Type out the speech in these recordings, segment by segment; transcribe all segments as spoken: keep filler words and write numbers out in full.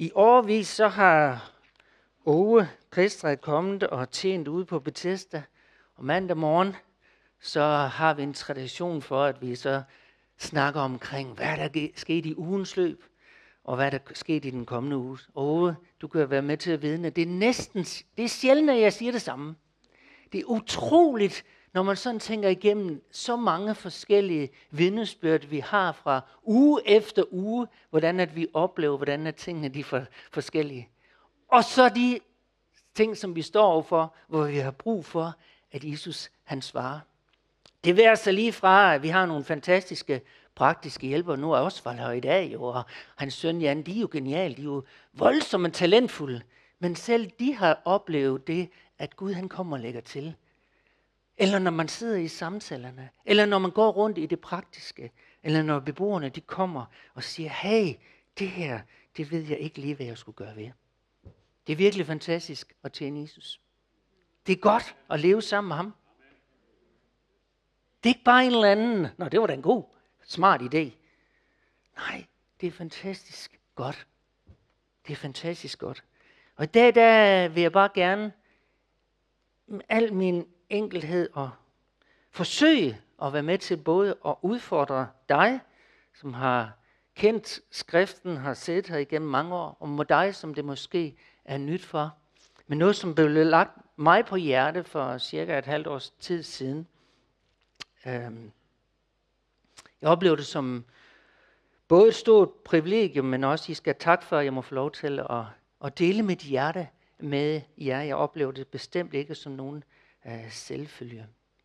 I årevis så har Ove Kristred kommet og tjent ude på Bethesda. Og mandag morgen, så har vi en tradition for, at vi så snakker omkring, hvad der er sket i ugens løb, og hvad der er sket i den kommende uge. Ove, du kan være med til at vidne. Det er næsten, det er sjældent, at jeg siger det samme. Det er utroligt, når man sådan tænker igennem så mange forskellige vidnesbyrd, vi har fra uge efter uge, hvordan at vi oplever, hvordan at tingene de er for, forskellige. Og så de ting, som vi står overfor, hvor vi har brug for, at Jesus han svarer. Det værer så lige fra, at vi har nogle fantastiske praktiske hjælpere. Nu er Osvald her i dag, jo, og hans søn Jan, de er jo geniale, de er jo voldsomme og talentfulde. Men selv de har oplevet det, at Gud han kommer og lægger til. Eller når man sidder i samtalerne, eller når man går rundt i det praktiske, eller når beboerne de kommer og siger, hey, det her, det ved jeg ikke lige, hvad jeg skulle gøre ved. Det er virkelig fantastisk at tjene Jesus. Det er godt at leve sammen med ham. Det er ikke bare en eller anden, nå det var da en god, smart idé. Nej, det er fantastisk godt. Det er fantastisk godt. Og i dag der vil jeg bare gerne med al min enkelhed og forsøge at være med til både at udfordre dig, som har kendt skriften, har siddet her igennem mange år, og med dig, som det måske er nyt for. Men noget, som blev lagt mig på hjerte for cirka et halvt års tid siden. Jeg oplever det som både et stort privilegium, men også I skal tak for, at jeg må få lov til at, at dele mit hjerte med jer. Jeg oplever det bestemt ikke som nogen uh, selvfølge.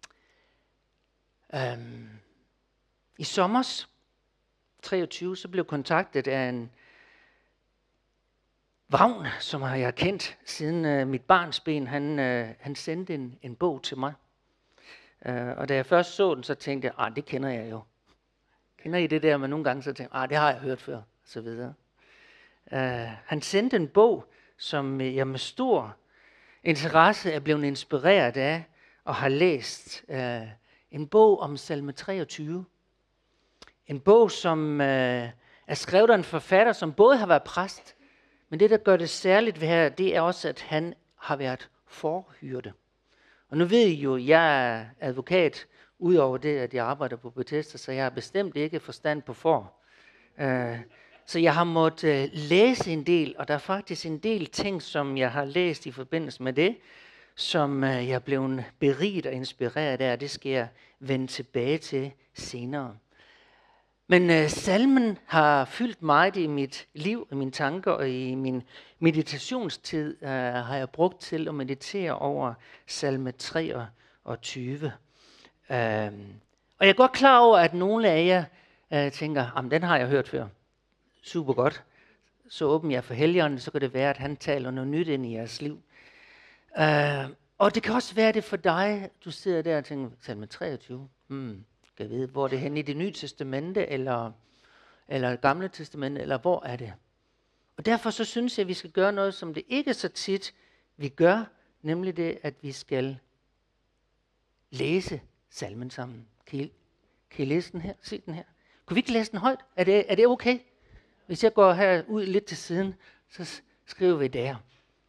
Um, I sommers treogtyve, så blev jeg kontaktet af en Vagn, som har jeg kendt siden uh, mit barns ben. Han, uh, han sendte en, en bog til mig. Uh, og da jeg først så den, så tænkte jeg, ah, det kender jeg jo. Kender I det der, men nogle gange så tænkte jeg, ah, det har jeg hørt før, og så videre. Uh, han sendte en bog, som jeg med stor interesse er blevet inspireret af, og har læst. Uh, en bog om salme treogtyve. En bog, som uh, er skrevet af en forfatter, som både har været præst, men det, der gør det særligt ved her, det er også, at han har været forhyrte. Og nu ved I jo, at jeg er advokat, udover det, at jeg arbejder på Bethesda, så jeg har bestemt ikke forstand på for. Uh, så jeg har måttet uh, læse en del, og der er faktisk en del ting, som jeg har læst i forbindelse med det, som uh, jeg er blevet beriget og inspireret af, og det skal jeg vende tilbage til senere. Men uh, salmen har fyldt meget i mit liv, i mine tanker, og i min meditationstid uh, har jeg brugt til at meditere over salme treogtyve. Uh, og jeg er godt klar over, at nogle af jer uh, tænker, den har jeg hørt før. Super godt. Så åbner jeg for Helligånden, så kan det være, at han taler noget nyt ind i jeres liv. Uh, og det kan også være det for dig, du sidder der og tænker, salme treogtyve, hmm. Jeg ved, hvor det er henne i det nye testamente, eller, eller det gamle testamente, eller hvor er det? Og derfor så synes jeg, at vi skal gøre noget, som det ikke så tit vi gør, nemlig det, at vi skal læse salmen sammen. Kan I, kan I læse den her? Se den her. Kunne vi ikke læse den højt? Er det, er det okay? Hvis jeg går her ud lidt til siden, så skriver vi der.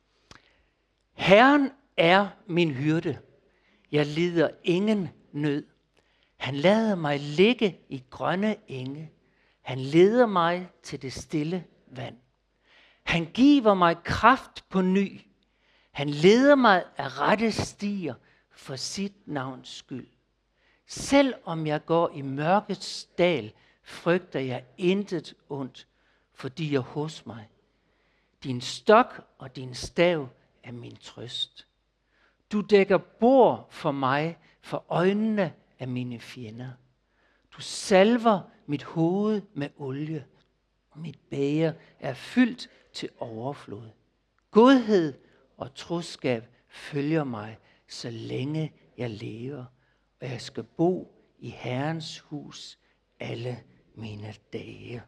Herren er min hyrde. Jeg lider ingen nød. Han lader mig ligge i grønne enge. Han leder mig til det stille vand. Han giver mig kraft på ny. Han leder mig af rette stier for sit navns skyld. Selv om jeg går i mørkets dal, frygter jeg intet ondt, fordi jeg er hos mig. Din stok og din stav er min trøst. Du dækker bord for mig for øjnene af mine fjender. Du salver mit hoved med olie, og mit bæger er fyldt til overflod. Godhed og troskab følger mig, så længe jeg lever, og jeg skal bo i Herrens hus alle mine dage.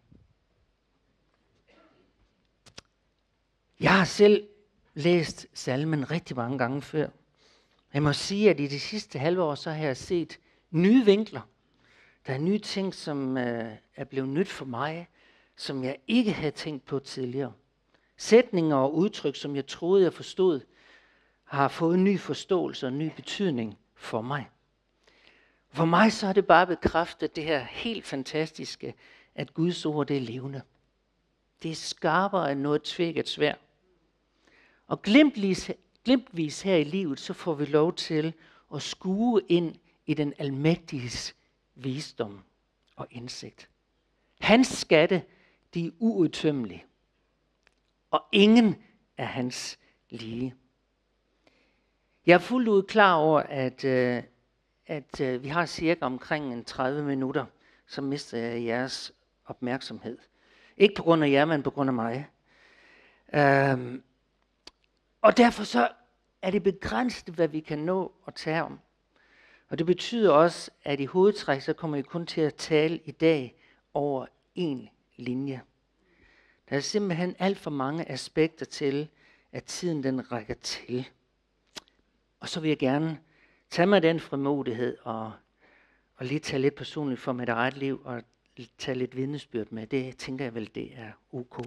Jeg har selv læst salmen rigtig mange gange før. Jeg må sige, at i de sidste halve år, så har jeg set nye vinkler. Der er nye ting, som øh, er blevet nyt for mig, som jeg ikke havde tænkt på tidligere. Sætninger og udtryk, som jeg troede, jeg forstod, har fået en ny forståelse og en ny betydning for mig. For mig så har det bare bekræftet det her helt fantastiske, at Guds ord det er levende. Det er skarpere end noget tvækket sværd. Og glimtvis, glimtvis her i livet, så får vi lov til at skue ind i den almægtiges visdom og indsigt. Hans skatte, de er uudtømmelige. Og ingen er hans lige. Jeg er fuldt ud klar over, at, øh, at øh, vi har cirka omkring en tredive minutter, så mister jeg jeres opmærksomhed. Ikke på grund af jer, men på grund af mig. Øhm, og derfor så er det begrænset, hvad vi kan nå at tale om. Og det betyder også, at i hovedtræk, så kommer vi kun til at tale i dag over én linje. Der er simpelthen alt for mange aspekter til, at tiden den rækker til. Og så vil jeg gerne tage mig den frimodighed og, og lige tage lidt personligt for mit eget liv og tage lidt vidnesbyrd med. Det tænker jeg vel, det er ok.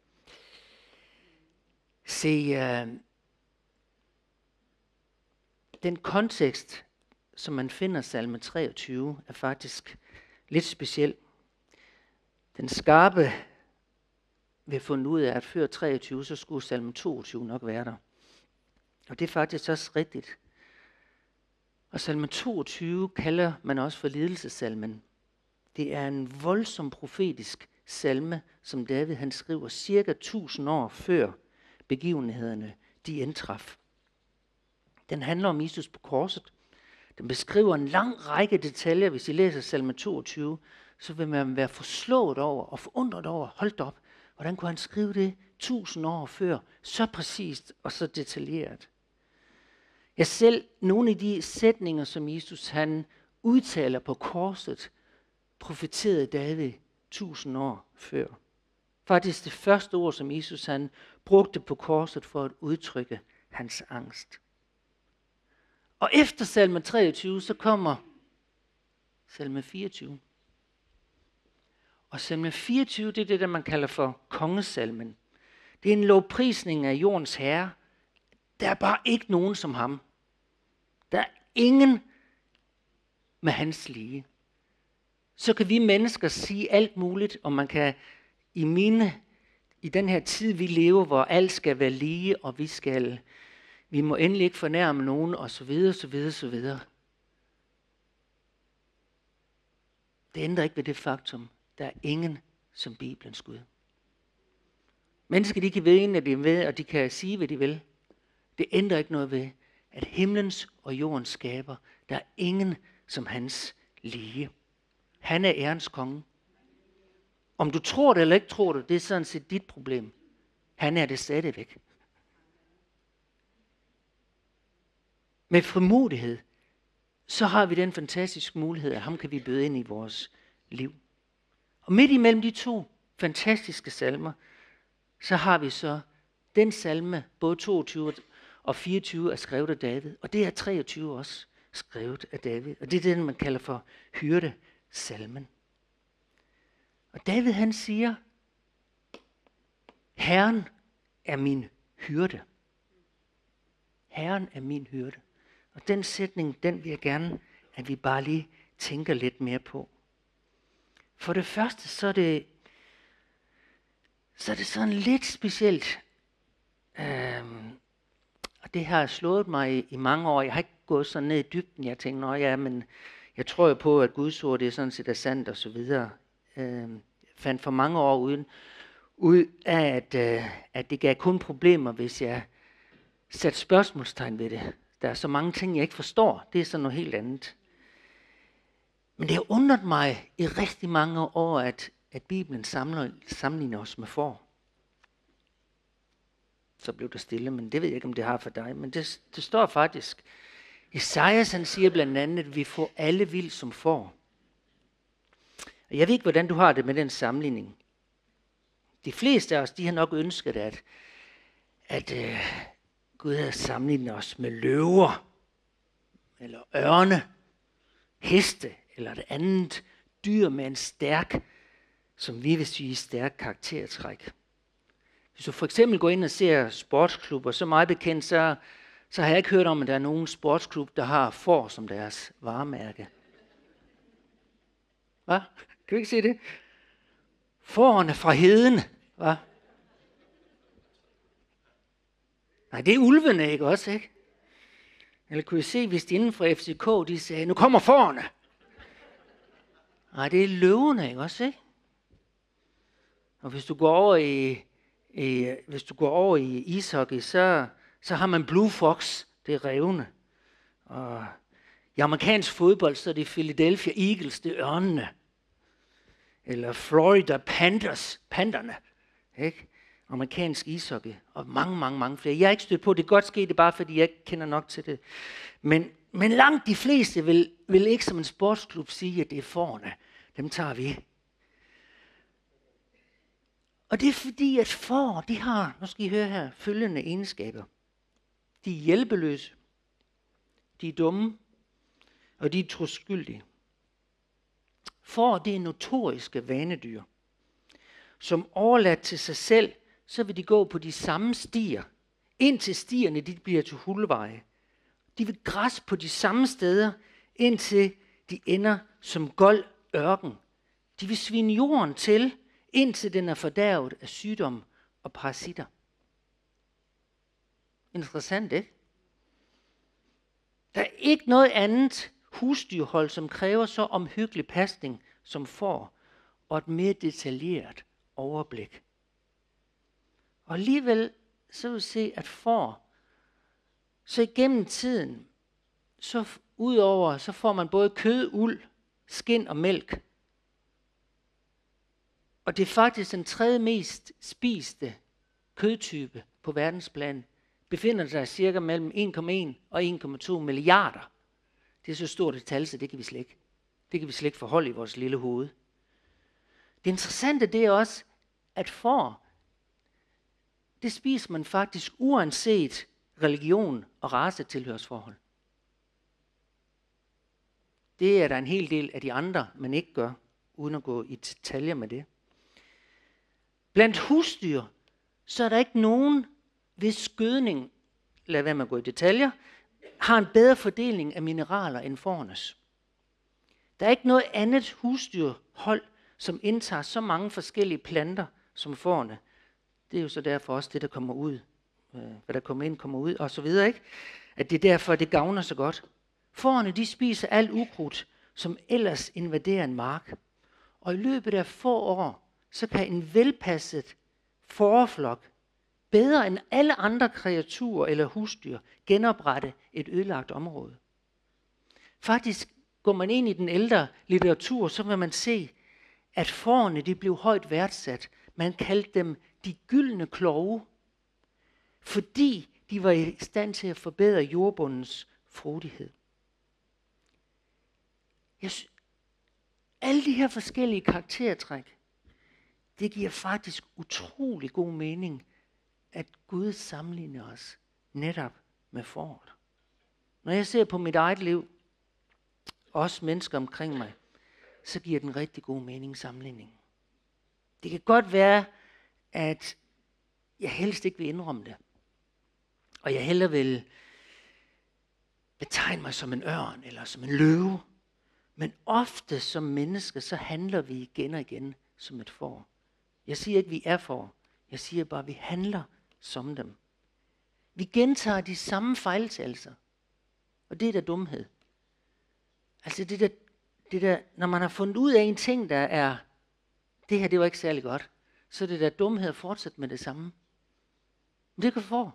Se, uh, den kontekst, som man finder salme treogtyve, er faktisk lidt speciel. Den skarpe vil fundet ud af, at før treogtyve, så skulle salme toogtyve nok være der. Og det er faktisk også rigtigt. Og salme toogtyve kalder man også for lidelsessalmen. Det er en voldsom profetisk salme, som David han skriver cirka tusind år før begivenhederne de indtraf. Den handler om Jesus på korset. Den beskriver en lang række detaljer. Hvis I læser salme toogtyve, så vil man være forslået over og forundret over, hold op, hvordan kunne han skrive det tusind år før, så præcist og så detaljeret. Ja, selv nogle af de sætninger, som Jesus han udtaler på korset, profeterede David tusind år før. Faktisk det første ord, som Jesus han brugte på korset for at udtrykke hans angst. Og efter salme treogtyve, så kommer salme fireogtyve. Og salme fireogtyve, det er det, der man kalder for kongesalmen. Det er en lovprisning af jordens herre. Der er bare ikke nogen som ham. Der er ingen med hans lige. Så kan vi mennesker sige alt muligt, og man kan i mine, i den her tid, vi lever, hvor alt skal være lige, og vi skal, vi må endelig ikke fornærme nogen, og så videre, så videre, så videre. Det ændrer ikke ved det faktum, der er ingen som Bibelens Gud. Mennesker, de kan vide, hvad de vil, og de kan sige, hvad de vil. Det ændrer ikke noget ved, at himlens og jordens skaber, der er ingen som hans lige. Han er ærens konge. Om du tror det eller ikke tror det, det er sådan set dit problem. Han er det stadigvæk. Med frimodighed, så har vi den fantastiske mulighed, at ham kan vi bøde ind i vores liv. Og midt imellem de to fantastiske salmer, så har vi så den salme, både toogtyve og fireogtyve er skrevet af David, og det er treogtyve også skrevet af David. Og det er den, man kalder for hyrdesalmen. Og David han siger, Herren er min hyrde. Herren er min hyrde. Og den sætning, den vil jeg gerne, at vi bare lige tænker lidt mere på. For det første, så er det, så er det sådan lidt specielt. Øhm, og det har slået mig i, i mange år. Jeg har ikke gået sådan ned i dybden. Jeg tænker, nå ja, men jeg tror jo på, at Guds ord det er sådan set er sandt og så videre. Øhm, jeg fandt for mange år uden, ud af, at, øh, at det gav kun problemer, hvis jeg satte spørgsmålstegn ved det. Der er så mange ting, jeg ikke forstår. Det er sådan noget helt andet. Men det har undret mig i rigtig mange år, at, at Bibelen samler, sammenligner os med får. Så blev det stille, men det ved jeg ikke, om det har for dig. Men det, det står faktisk. Esajas han siger blandt andet, at vi får alle vild som får. Og jeg ved ikke, hvordan du har det med den sammenligning. De fleste af os, de har nok ønsket, at, at uh, Gud havde sammenlignet os med løver, eller ørne, heste, eller et andet dyr med en stærk, som vi vil sige, stærk karaktertræk. Hvis du for eksempel går ind og ser sportsklubber, så meget bekendt, så, så har jeg ikke hørt om, at der er nogen sportsklub, der har får som deres varemærke. Hva? Kan du ikke se det? Fårene fra heden. Hva? Nej, det er ulvene, ikke også, ikke? Eller kunne I se, hvis de inden for F C K, de sagde, nu kommer fårene. Nej, det er løvene, ikke også, ikke? Og hvis du går over i, i hvis du går over i ishockey, så, så har man Blue Fox, det er rævene. Og i amerikansk fodbold, så er det Philadelphia Eagles, det er ørnene. Eller Florida Panthers, panderne, ikke? Amerikansk ishockey, og mange, mange, mange flere. Jeg er ikke stødt på, det er godt ske, det er bare fordi, jeg ikke kender nok til det. Men, men langt de fleste vil, vil ikke som en sportsklub sige, at det er fårene. Dem tager vi. Og det er fordi, at får, de har, nu skal I høre her, følgende egenskaber. De er hjælpeløse, de er dumme, og de er troskyldige. Får, det er notoriske vanedyr, som overladt til sig selv, så vil de gå på de samme stier, indtil stierne de bliver til hulveje. De vil græsse på de samme steder, indtil de ender som gold ørken. De vil svine jorden til, indtil den er fordærvet af sygdom og parasitter. Interessant, ikke? Der er ikke noget andet husdyrhold, som kræver så omhyggelig pasning som får, og et mere detaljeret overblik. Og alligevel så vil vi se, at får, så igennem tiden, så udover, så får man både kød, uld, skind og mælk. Og det er faktisk den tredje mest spiste kødtype på verdensplan. Befinder sig cirka mellem en komma en og en komma to milliarder. Det er så stort et tal, så det kan vi slet ikke. Det kan vi slet ikke forholde i vores lille hoved. Det interessante det er også, at får, det spiser man faktisk uanset religion og racetilhørsforhold. Det er der en hel del af de andre, man ikke gør, uden at gå i detaljer med det. Blandt husdyr, så er der ikke nogen, hvis gødning, lad være med at gå i detaljer, har en bedre fordeling af mineraler end fårenes. Der er ikke noget andet husdyrhold, som indtager så mange forskellige planter som fårene. Det er jo så derfor også det, der kommer ud, hvad der kommer ind, kommer ud, og så videre, ikke? At det er derfor, det gavner så godt. Fårene, de spiser alt ukrudt, som ellers invaderer en mark. Og i løbet af få år, så kan en velpasset fåreflok bedre end alle andre kreaturer eller husdyr genoprette et ødelagt område. Faktisk går man ind i den ældre litteratur, så vil man se, at fårene de blev højt værdsat. Man kaldte dem de gyldne kloge, fordi de var i stand til at forbedre jordbundens frodighed. Jeg sy- alle de her forskellige karaktertræk, det giver faktisk utrolig god mening, at Gud sammenligner os netop med fåret. Når jeg ser på mit eget liv, også mennesker omkring mig, så giver den rigtig god mening sammenligning. Det kan godt være, at jeg helst ikke vil indrømme det. Og jeg hellere vil betegne mig som en ørn eller som en løve. Men ofte som mennesker, så handler vi igen og igen som et får. Jeg siger ikke, vi er får. Jeg siger bare, at vi handler som dem. Vi gentager de samme fejltagelser. Og det er da dumhed. Altså det der, det der, når man har fundet ud af en ting, der er, det her det var ikke særlig godt, så er det der dumhed at fortsætte med det samme. Men det kan få.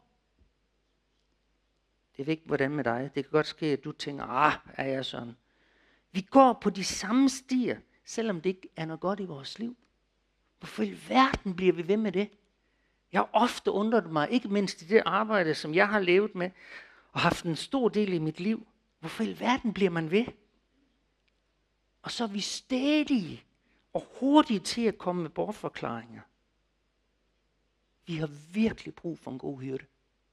Det er vigtigt, hvordan med dig. Det kan godt ske, at du tænker, ah, er jeg sådan. Vi går på de samme stier, selvom det ikke er noget godt i vores liv. Hvorfor i verden bliver vi ved med det? Jeg har ofte undret mig, ikke mindst i det arbejde, som jeg har levet med, og haft en stor del i mit liv. Hvorfor i verden bliver man ved? Og så er vi stædige og hurtige til at komme med bortforklaringer. Vi har virkelig brug for en god hyrde.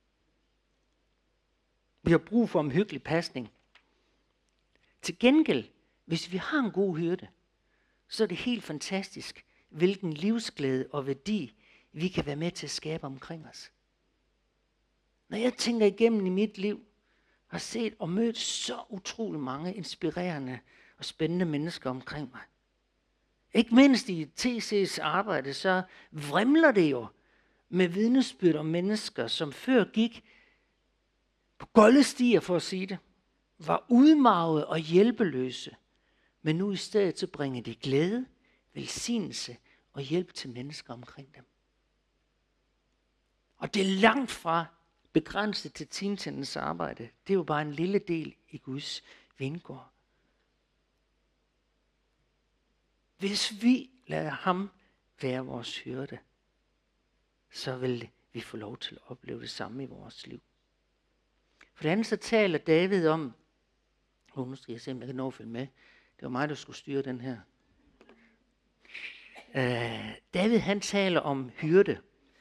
Vi har brug for en hyggelig pasning. Til gengæld, hvis vi har en god hyrde, så er det helt fantastisk, hvilken livsglæde og værdi vi kan være med til at skabe omkring os. Når jeg tænker igennem i mit liv, har set og mødt så utrolig mange inspirerende og spændende mennesker omkring mig. Ikke mindst i T C's arbejde, så vrimler det jo med vidnesbyrd om mennesker, som før gik på golde stier, for at sige det, var udmarvede og hjælpeløse, men nu i stedet så bringer de glæde, velsignelse og hjælp til mennesker omkring dem. Og det er langt fra begrænset til teamtendens arbejde. Det er jo bare en lille del i Guds vingård. Hvis vi lader ham være vores hyrde, så vil vi få lov til at opleve det samme i vores liv. For det andet så taler David om, oh, nu skal jeg se, om jeg kan nå at følge med. Det var mig, der skulle styre den her. Uh, David han taler om hyrde.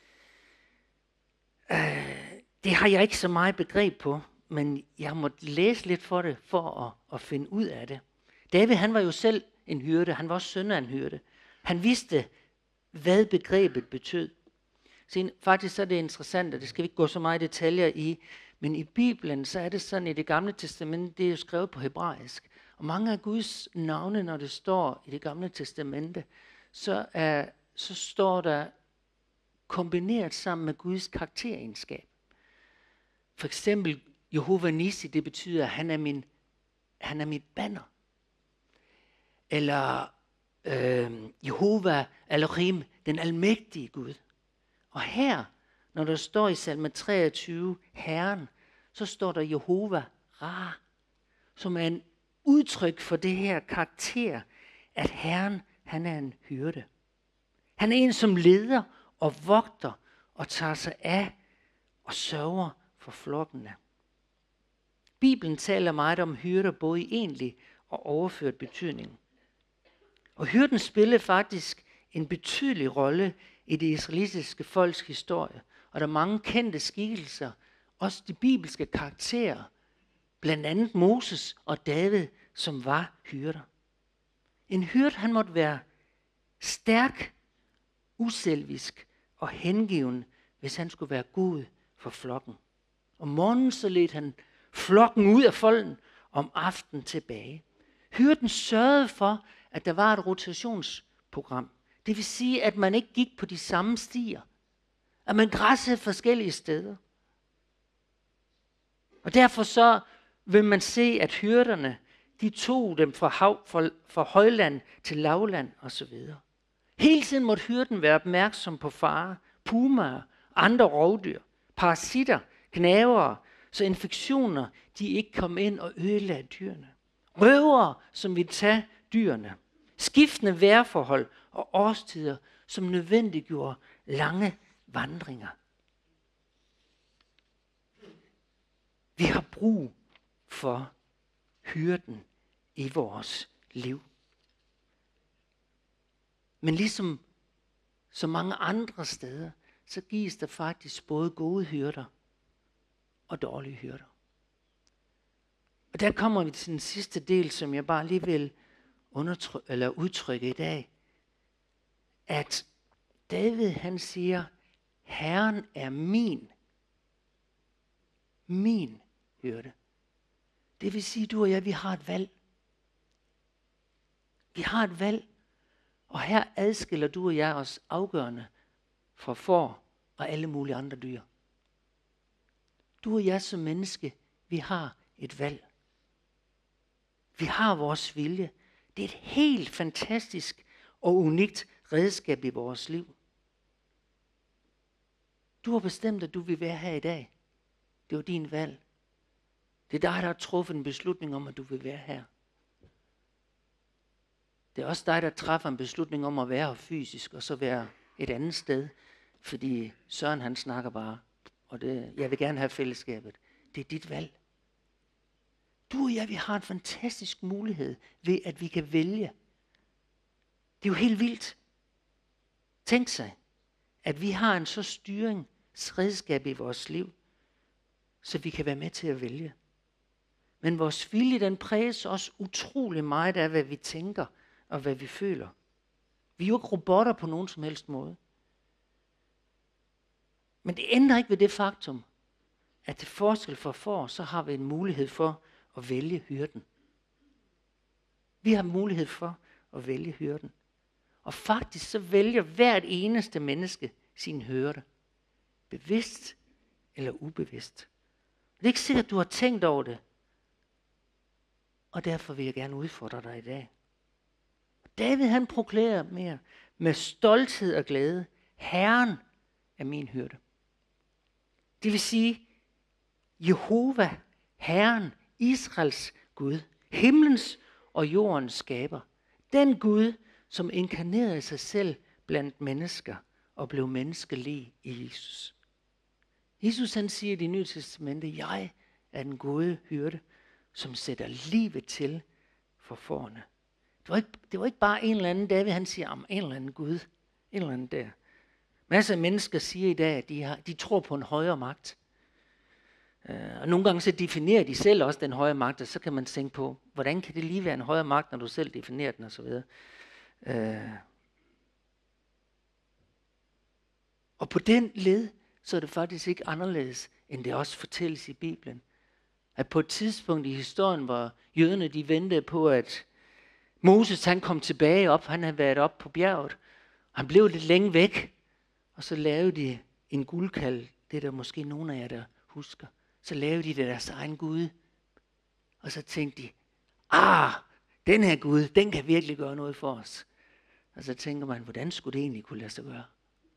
Uh, det har jeg ikke så meget begreb på, men jeg måtte læse lidt for det, for at, at finde ud af det. David han var jo selv en hyrde, han var også søn af en hyrde. Han vidste, hvad begrebet betød. Så faktisk så er det interessant, og det skal vi ikke gå så meget detaljer i, men i Bibelen, så er det sådan, i det gamle testamente, det er jo skrevet på hebraisk. Og mange af Guds navne, når det står i det gamle testamente, så, er, så står der kombineret sammen med Guds karakteregenskab. For eksempel Jehova Nissi, det betyder, at han er, min, han er mit banner. Eller øh, Jehova Elohim, den almægtige Gud. Og her, når der står i salme treogtyve, Herren, så står der Jehova Ra, som er en udtryk for det her karakter, at Herren, han er en hyrde. Han er en, som leder og vogter og tager sig af og sørger for flokkene. Bibelen taler meget om hyrder, både i egentlig og overført betydning. Og hyrden spiller faktisk en betydelig rolle i det israelitiske folks historie. Og der er mange kendte skikkelser, også de bibelske karakterer, blandt andet Moses og David, som var hyrder. En hyrde, han måtte være stærk, uselvisk og hengiven, hvis han skulle være god for flokken. Om morgenen så ledte han flokken ud af folden, om aftenen tilbage. Hyrden sørgede for, at der var et rotationsprogram. Det vil sige, at man ikke gik på de samme stier. At man græssede forskellige steder. Og derfor så vil man se, at hyrderne, de tog dem fra, hav, fra, fra højland til lavland osv. Hele tiden måtte hyrden være opmærksom på farer, pumaer, andre rovdyr, parasitter, gnavere, så infektioner de ikke kom ind og ødelagde dyrene. Røvere, som ville tage dyrene. Skiftende vejrforhold og årstider, som nødvendiggjorde lange vandringer. Vi har brug for hyrden i vores liv. Men ligesom så mange andre steder, så gives der faktisk både gode hyrder og dårlige hyrder. Og der kommer vi til den sidste del, som jeg bare lige vil undertry- eller udtrykke i dag. At David han siger, Herren er min, min hyrde. Det vil sige, du og jeg, vi har et valg. Vi har et valg, og her adskiller du og jeg os afgørende fra får og alle mulige andre dyr. Du og jeg som menneske, vi har et valg. Vi har vores vilje. Det er et helt fantastisk og unikt redskab i vores liv. Du har bestemt, at du vil være her i dag. Det var din valg. Det er dig, der har truffet en beslutning om, at du vil være her. Det er også dig, der træffer en beslutning om at være her fysisk, og så være et andet sted. Fordi Søren han snakker bare, og det, jeg vil gerne have fællesskabet. Det er dit valg. Du og jeg, vi har en fantastisk mulighed ved, at vi kan vælge. Det er jo helt vildt. Tænk sig, at vi har en så styringsredskab i vores liv, så vi kan være med til at vælge. Men vores vilje, den præges også utrolig meget af, hvad vi tænker og hvad vi føler. Vi er jo ikke robotter på nogen som helst måde. Men det ændrer ikke ved det faktum, at til forskel for får, så har vi en mulighed for at vælge hyrden. Vi har mulighed for at vælge hyrden. Og faktisk så vælger hvert eneste menneske sin hyrde. Bevidst eller ubevidst. Det er ikke sikkert, at du har tænkt over det. Og derfor vil jeg gerne udfordre dig i dag. David han proklamerer mere med stolthed og glæde. Herren er min hyrde. Det vil sige, Jehova, Herren, Israels Gud, himlens og jordens skaber. Den Gud, som inkarnerede sig selv blandt mennesker og blev menneskelig i Jesus. Jesus han siger i Det Nye Testamente, jeg er den gode hyrde, som sætter livet til for fårene. Det var, ikke, det var ikke bare en eller anden David, han siger om en eller anden Gud, en eller anden der. Masser af mennesker siger i dag, at de, har, de tror på en højere magt. Uh, og nogle gange så definerer de selv også den højere magt, og så kan man tænke på, hvordan kan det lige være en højere magt, når du selv definerer den osv. Uh, og på den led, så er det faktisk ikke anderledes, end det også fortælles i Bibelen. At på et tidspunkt i historien, hvor jøderne de ventede på, at Moses han kom tilbage op, han havde været op på bjerget, han blev lidt længe væk, og så lavede de en guldkalv, det er der måske nogle af jer, der husker. Så lavede de deres egen Gud, og så tænkte de, ah, den her Gud, den kan virkelig gøre noget for os. Og så tænker man, hvordan skulle det egentlig kunne lade sig gøre?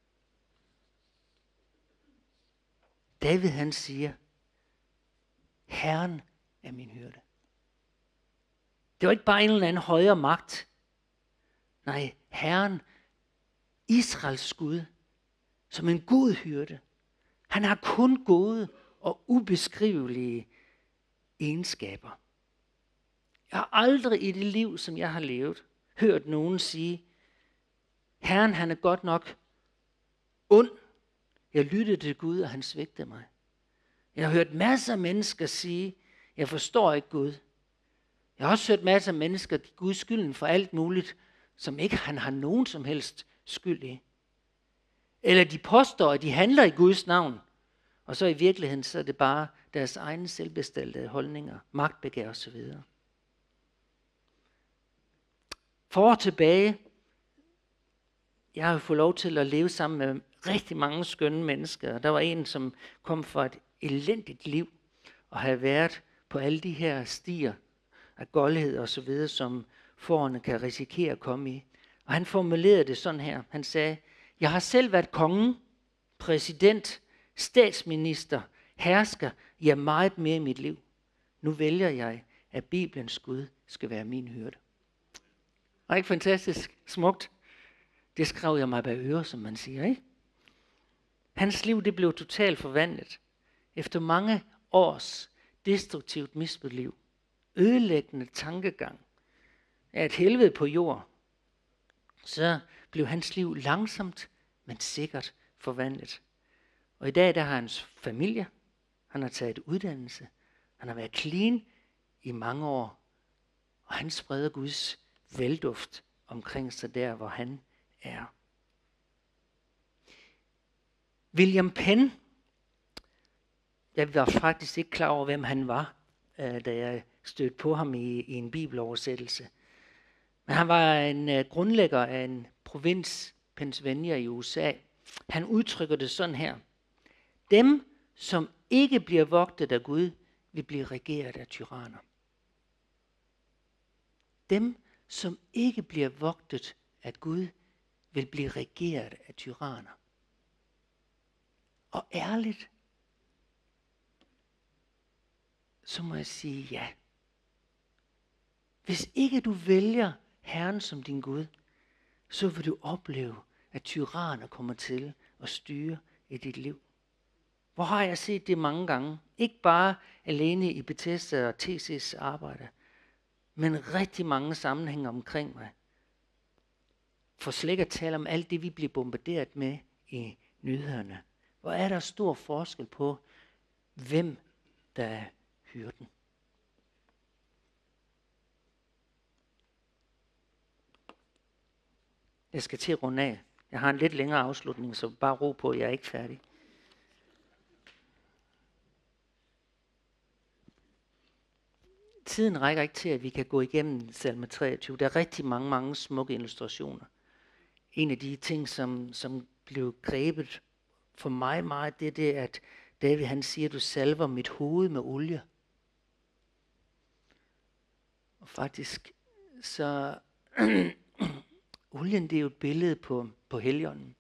David han siger, Herren er min hyrde. Det var ikke bare en eller anden højere magt. Nej, Herren, Israels Gud, som en god hyrde. Han har kun gode og ubeskrivelige egenskaber. Jeg har aldrig i det liv, som jeg har levet, hørt nogen sige, Herren han er godt nok ond. Jeg lyttede til Gud, og han svigtede mig. Jeg har hørt masser af mennesker sige, jeg forstår ikke Gud. Jeg har også hørt masser af mennesker give Gud skylden for alt muligt, som ikke han har nogen som helst skyld i. Eller de påstår, at de handler i Guds navn, og så i virkeligheden så er det bare deres egne selvbestemte holdninger, magtbegær osv. For år tilbage, jeg har jo fået lov til at leve sammen med rigtig mange skønne mennesker. Der var en, som kom fra et elendigt liv, og havde været på alle de her stier af goldhed og så videre, som fårene kan risikere at komme i. Og han formulerede det sådan her. Han sagde, jeg har selv været konge, præsident, statsminister, hersker, ja meget mere i mit liv. Nu vælger jeg, at Bibelens Gud skal være min hyrde. Og ikke fantastisk smukt? Det skrev jeg mig bag øre, som man siger, ikke? Hans liv det blev totalt forvandlet. Efter mange års destruktivt misbrugt liv, ødelæggende tankegang af et helvede på jord, så blev hans liv langsomt, men sikkert forvandlet. Og i dag der har hans familie, han har taget uddannelse, han har været clean i mange år, og han spreder Guds velduft omkring sig der, hvor han er. William Penn, jeg var faktisk ikke klar over, hvem han var, da jeg stødte på ham i, i en bibeloversættelse. Men han var en uh, grundlægger af en provins, Pennsylvania i U S A. Han udtrykker det sådan her. Dem, som ikke bliver vogtet af Gud, vil blive regeret af tyranner. Dem, som ikke bliver vogtet af Gud, vil blive regeret af tyranner. Og ærligt, så må jeg sige ja. Hvis ikke du vælger Herren som din Gud, så vil du opleve, at tyranner kommer til at styre i dit liv. Hvor har jeg set det mange gange? Ikke bare alene i Bethesda og T C's arbejde, men rigtig mange sammenhænge omkring mig. For slet ikke at tale om alt det, vi bliver bombarderet med i nyhederne. Hvor er der stor forskel på, hvem der er hyrden. Jeg skal til at runde af. Jeg har en lidt længere afslutning, så bare ro på, jeg er ikke færdig. tiden rækker ikke til, at vi kan gå igennem salme treogtyve. Der er rigtig mange, mange smukke illustrationer. En af de ting, som, som blev grebet for mig meget, det er det, at David han siger, du salver mit hoved med olie. Og faktisk, så olien det er jo et billede på, på Helligånden.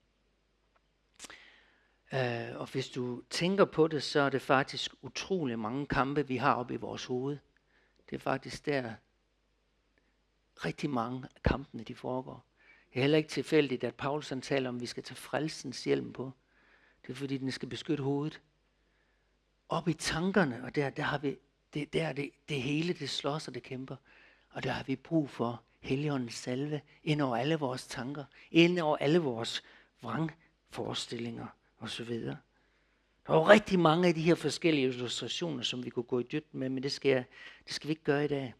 Uh, og hvis du tænker på det, så er det faktisk utrolig mange kampe, vi har oppe i vores hoved. Det er faktisk der, rigtig mange af kampene, de foregår. Det er heller ikke tilfældigt, at Paulus han taler om, at vi skal tage frelsens hjelm på. Det er fordi, den skal beskytte hovedet. Op i tankerne, og der, der har vi, det, der det, det hele, det slås og det kæmper. Og der har vi brug for Helligåndens salve ind over alle vores tanker, ind over alle vores vrangforestillinger osv. Der er jo rigtig mange af de her forskellige illustrationer, som vi kunne gå i dybden med, men det skal, jeg, det skal vi ikke gøre i dag.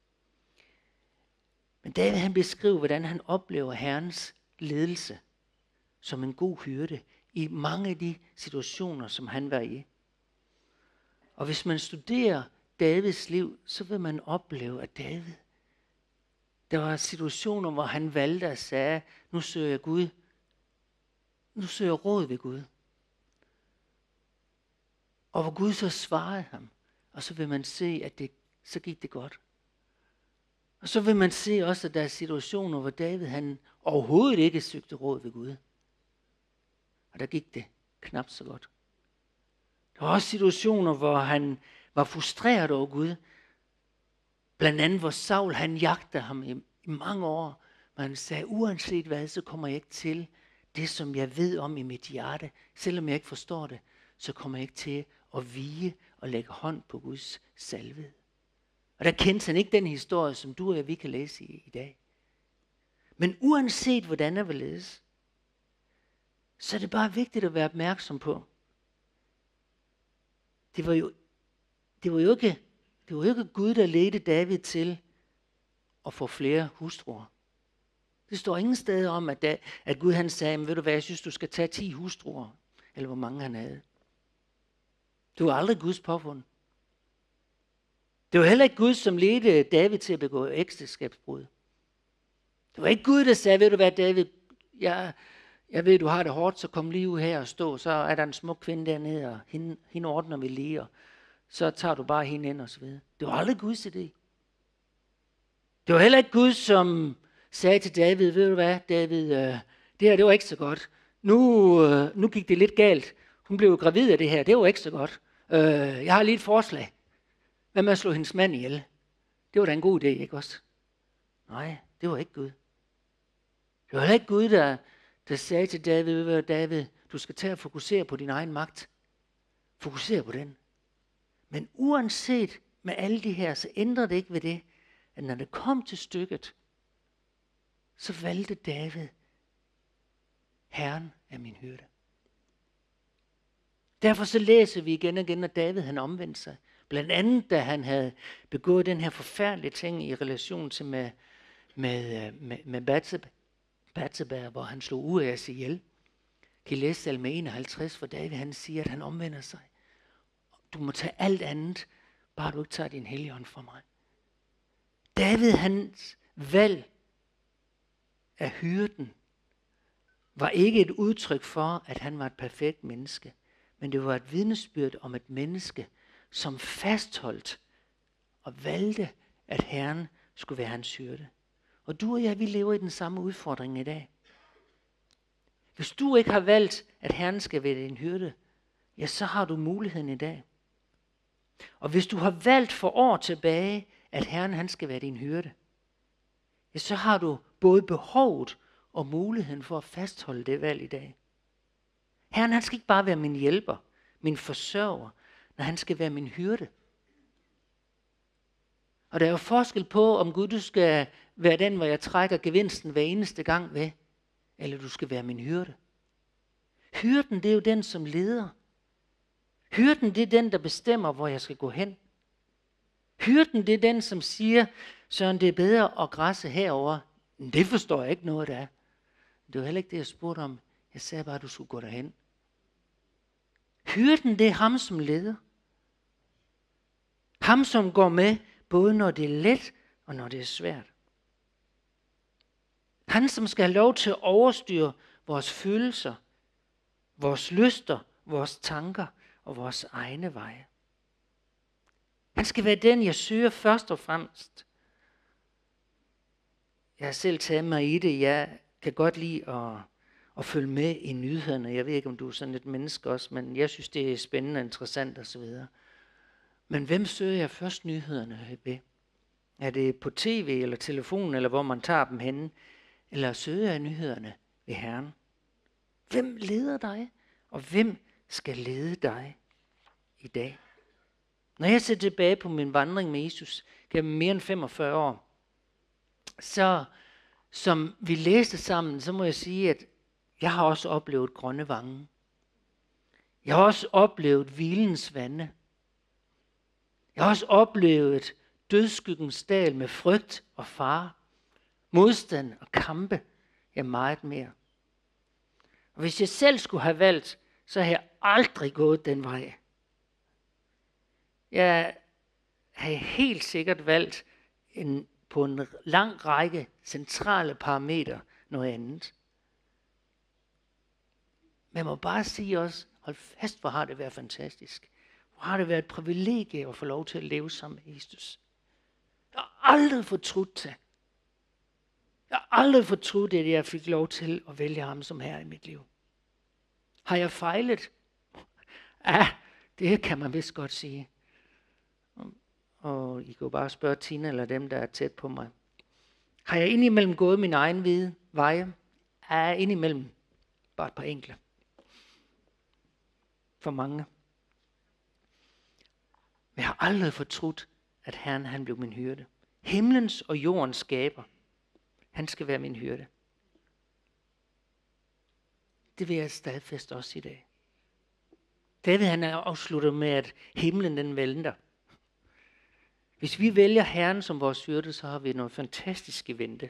Men David han beskriver, hvordan han oplever Herrens ledelse som en god hyrde i mange af de situationer, som han var i. Og hvis man studerer Davids liv, så vil man opleve, at David, der var situationer, hvor han valgte at sige, nu søger jeg Gud, nu søger jeg råd ved Gud. Og hvor Gud så svarede ham, og så vil man se, at det, så gik det godt. Og så vil man se også, at der er situationer, hvor David han overhovedet ikke søgte råd ved Gud. Og der gik det knap så godt. Der var også situationer, hvor han var frustreret over Gud. Blandt andet, hvor Saul han jagtede ham i, i mange år. Men han sagde, uanset hvad, så kommer jeg ikke til det, som jeg ved om i mit hjerte. Selvom jeg ikke forstår det, så kommer jeg ikke til at vige og lægge hånd på Guds salvede. Og der kendte han ikke den historie, som du og jeg vi kan læse i, i dag. Men uanset hvordan det vil læse, så er det bare vigtigt at være opmærksom på. Det var jo, det var jo ikke, det var jo ikke Gud, der ledte David til at få flere hustruer. Det står ingen steder om, at, da, at Gud han sagde, men ved du hvad, jeg synes, du skal tage ti hustruer, eller hvor mange han havde. Det var aldrig Guds påfund. Det var heller ikke Gud, som ledte David til at begå ægteskabsbrud. Det var ikke Gud, der sagde, ved du hvad, David, jeg, jeg ved, du har det hårdt, så kom lige ud her og stå, så er der en smuk kvinde dernede, og hende, hende ordner vi lige, og så tager du bare hende ind og så videre. Det var aldrig Guds idé. Det var heller ikke Gud, som sagde til David, ved du hvad, David, øh, det her, det var ikke så godt. Nu, øh, nu gik det lidt galt. Hun blev gravid af det her, det var ikke så godt. Øh, jeg har lige et forslag. Hvad med at slå hendes mand ihjel? Det var da en god idé, ikke også? Nej, det var ikke Gud. Det var heller ikke Gud, der, der sagde til David, David, du skal tage og fokusere på din egen magt. Fokusere på den. Men uanset med alle de her, så ændrer det ikke ved det, at når det kom til stykket, så valgte David, Herren er min hyrde. Derfor så læser vi igen og igen, at David han omvendte sig. Blandt andet, da han havde begået den her forfærdelige ting i relation til med, med, med, med Batseba, hvor han slog Urias ihjel. Kan I læse salme enoghalvtreds, hvor David han siger, at han omvender sig. Du må tage alt andet, bare du ikke tager din helligånd fra mig. David, hans valg af hyrden, var ikke et udtryk for, at han var et perfekt menneske, men det var et vidnesbyrd om et menneske, som fastholdt og valgte, at Herren skulle være hans hyrde. Og du og jeg, vi lever i den samme udfordring i dag. Hvis du ikke har valgt, at Herren skal være din hyrde, ja, så har du muligheden i dag. Og hvis du har valgt for år tilbage, at Herren han skal være din hyrde, ja, så har du både behovet og muligheden for at fastholde det valg i dag. Herren han skal ikke bare være min hjælper, min forsørger, når han skal være min hyrde. Og der er jo forskel på, om Gud du skal være den, hvor jeg trækker gevinsten hver eneste gang ved, eller du skal være min hyrde. Hyrden, det er jo den, som leder. Hyrden, det er den, der bestemmer, hvor jeg skal gå hen. Hyrden, det er den, som siger, Søren, det er bedre at græsse herover. Det forstår jeg ikke noget af. Det var heller ikke det, jeg spurgte om. Jeg sagde bare, at du skulle gå derhen. Hyrden, det er ham, som leder. Ham, som går med både når det er let og når det er svært. Han, som skal have lov til at overstyre vores følelser, vores lyster, vores tanker og vores egne veje. Han skal være den, jeg søger først og fremmest. Jeg har selv taget mig i det. Jeg kan godt lide at, at følge med i nyhederne. Jeg ved ikke, om du er sådan et menneske også, men jeg synes, det er spændende og interessant osv. Men hvem søger jeg først nyhederne ved? Er det på tv eller telefon, eller hvor man tager dem henne? Eller søger jeg nyhederne ved Herren? Hvem leder dig? Og hvem skal lede dig i dag? Når jeg ser tilbage på min vandring med Jesus gennem mere end femogfyrre år, så som vi læste sammen, så må jeg sige, at jeg har også oplevet grønne vange. Jeg har også oplevet hvilens vande. Jeg har også oplevet dødsskyggens dal med frygt og fare, modstand og kampe, ja meget mere. Og hvis jeg selv skulle have valgt, så har jeg aldrig gået den vej. Jeg har helt sikkert valgt en, på en lang række centrale parametre noget andet. Men jeg må bare sige også, hold fast, hvor har det været fantastisk. Hvor har det været et privilegie at få lov til at leve sammen med Jesus. Jeg har aldrig fortrudt det. Jeg har aldrig fortrudt det, at jeg fik lov til at vælge ham som herre i mit liv. Har jeg fejlet? Ja, det kan man vist godt sige. Og I kan jo bare spørge Tina eller dem, der er tæt på mig. Har jeg indimellem gået min egen hvide veje? Ja, indimellem bare et par enkle. For mange. Men jeg har aldrig fortrudt, at Herren han blev min hyrde. Himlens og jordens skaber. Han skal være min hyrde. Det vil jeg stadfæste også i dag. David han er afsluttet med, at himlen den vælter. Hvis vi vælger Herren som vores hyrde, så har vi noget fantastisk i vente.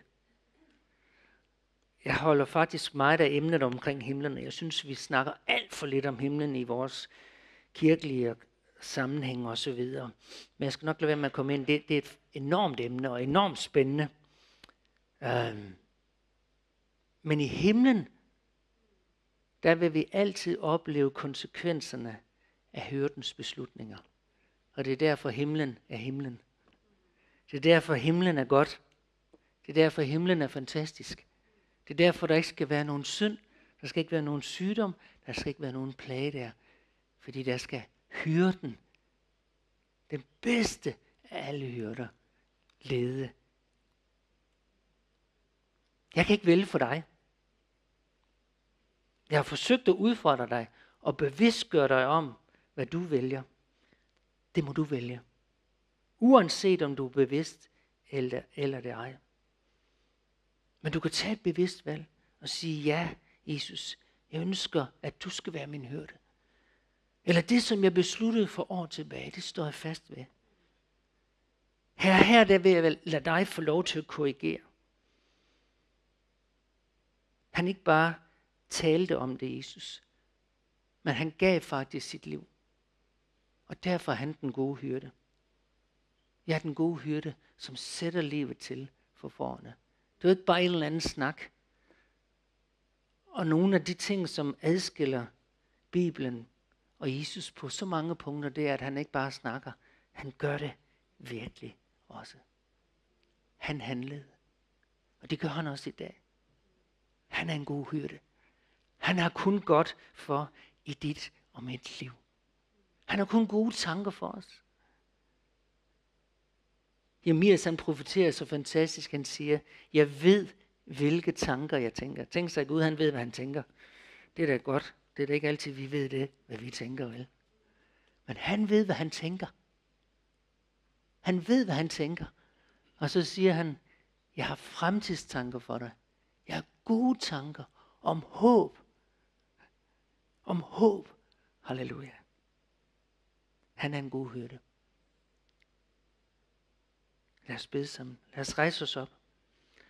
Jeg holder faktisk meget af emnet omkring himlen, og jeg synes, vi snakker alt for lidt om himlen i vores kirkelige sammenhæng og så videre. Men jeg skal nok lade være med at komme ind. Det, det er et enormt emne og enormt spændende. Um, men i himlen, der vil vi altid opleve konsekvenserne af hyrdens beslutninger. Og det er derfor himlen er himlen. Det er derfor himlen er godt. Det er derfor himlen er fantastisk. Det er derfor der ikke skal være nogen synd. Der skal ikke være nogen sygdom. Der skal ikke være nogen plage der. Fordi der skal hyrden, den bedste af alle hyrder, lede. Jeg kan ikke vælge for dig. Jeg har forsøgt at udfordre dig og bevidstgøre dig om, hvad du vælger. Det må du vælge. Uanset om du er bevidst eller, eller det ej. Men du kan tage et bevidst valg og sige, ja, Jesus, jeg ønsker, at du skal være min hyrde. Eller det, som jeg besluttede for år tilbage, det står jeg fast ved. Her, her der vil jeg lade dig få lov til at korrigere. Han ikke bare talte om det, Jesus, men han gav faktisk sit liv. Og derfor er han den gode hyrde. Jeg er den gode hyrde, som sætter livet til for forerne. Det er ikke bare en eller anden snak. Og nogle af de ting, som adskiller Bibelen og Jesus på så mange punkter, det er, at han ikke bare snakker. Han gør det virkelig også. Han handlede. Og det gør han også i dag. Han er en god hyrde. Han har kun godt for i dit og mit liv. Han har kun gode tanker for os. Jeremias han profeterer så fantastisk, han siger, jeg ved, hvilke tanker jeg tænker. Tænk sig, at Gud han ved, hvad han tænker. Det er da godt. Det er da ikke altid, vi ved det, hvad vi tænker, vel? Men han ved, hvad han tænker. Han ved, hvad han tænker. Og så siger han, jeg har fremtidstanker for dig. Jeg har gode tanker om håb. Om håb. Halleluja. Han er en god hyrde. Lad os bede sammen. Lad os rejse os op.